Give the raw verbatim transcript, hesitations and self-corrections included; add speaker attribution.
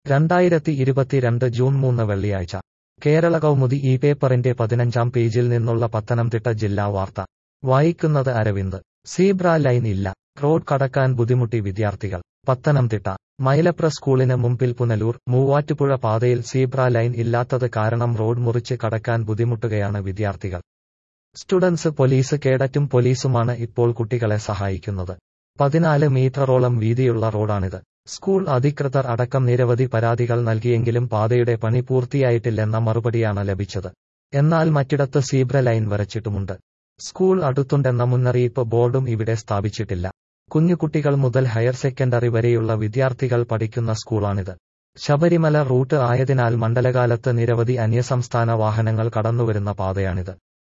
Speaker 1: രണ്ടായിരത്തി ഇരുപത്തിരണ്ട് ജൂൺ മൂന്ന് വെള്ളിയാഴ്ച കേരള കൗമുദി ഈ പേപ്പറിന്റെ പതിനഞ്ചാം പേജിൽ നിന്നുള്ള പത്തനംതിട്ട ജില്ലാ വാർത്ത വായിക്കുന്നത് അരവിന്ദ്. സീബ്ര ലൈൻ ഇല്ല, റോഡ് കടക്കാൻ ബുദ്ധിമുട്ടി വിദ്യാർത്ഥികൾ. പത്തനംതിട്ട മൈലപ്ര സ്കൂളിന് മുമ്പിൽ പുനലൂർ മൂവാറ്റുപുഴ പാതയിൽ സീബ്ര ലൈൻ ഇല്ലാത്തത് കാരണം റോഡ് മുറിച്ച് കടക്കാൻ ബുദ്ധിമുട്ടുകയാണ് വിദ്യാർത്ഥികൾ. സ്റ്റുഡൻസ് പോലീസ് കേഡറ്റും പോലീസുമാണ് ഇപ്പോൾ കുട്ടികളെ സഹായിക്കുന്നത്. പതിനാല് മീറ്ററോളം വീതിയുള്ള റോഡാണിത്. സ്കൂൾ അധികൃതർ അടക്കം നിരവധി പരാതികൾ നൽകിയെങ്കിലും പാതയുടെ പണി പൂർത്തിയായിട്ടില്ലെന്ന മറുപടിയാണ് ലഭിച്ചത്. എന്നാൽ മറ്റിടത്ത് സീബ്ര ലൈൻ വരച്ചിട്ടുമുണ്ട്. സ്കൂൾ അടുത്തുണ്ടെന്ന മുന്നറിയിപ്പ് ബോർഡും ഇവിടെ സ്ഥാപിച്ചിട്ടില്ല. കുഞ്ഞുകുട്ടികൾ മുതൽ ഹയർ സെക്കൻഡറി വരെയുള്ള വിദ്യാർത്ഥികൾ പഠിക്കുന്ന സ്കൂളാണിത്. ശബരിമല റൂട്ട് ആയതിനാൽ മണ്ഡലകാലത്ത് നിരവധി അന്യസംസ്ഥാന വാഹനങ്ങൾ കടന്നുവരുന്ന പാതയാണിത്.